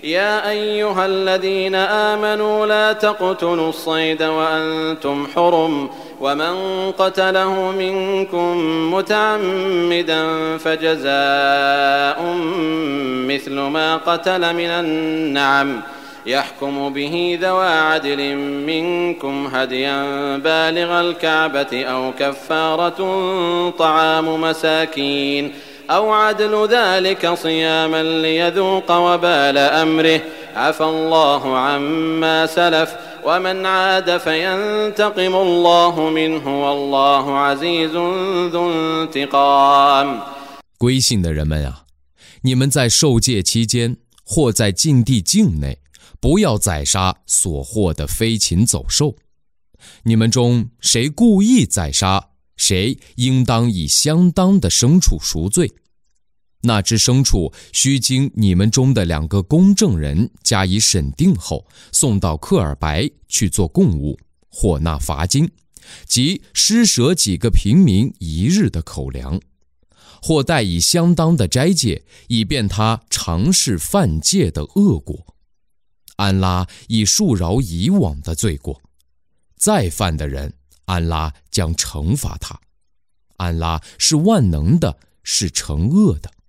يا أيها الذين آمنوا لا تقتلوا الصيد وأنتم حرم ومن قتله منكم متعمدا فجزاء مثل ما قتل من النعم يحكم به ذوى عدل منكم هديا بالغ الكعبة أو كفارة طعام مساكين أو عدل ذلك صياما ليذوق وبال أمره عفى الله عما سلف ومن عاد فينتقم الله منه والله عزيز ذو انتقام。 归信的人们啊，你们在受戒期间或在禁地境内，不要宰杀所获的飞禽走兽。你们中谁故意宰杀，谁应当以相当的牲畜赎罪。那只牲畜须经你们中的2个公证人加以审定后，送到克尔白去做供物，或纳罚金，即施舍几个平民1日的口粮，或带以相当的斋戒，以便他尝试犯戒的恶果。安拉已恕饶以往的罪过，再犯的人，安拉将惩罚他。安拉是万能的，是惩恶的。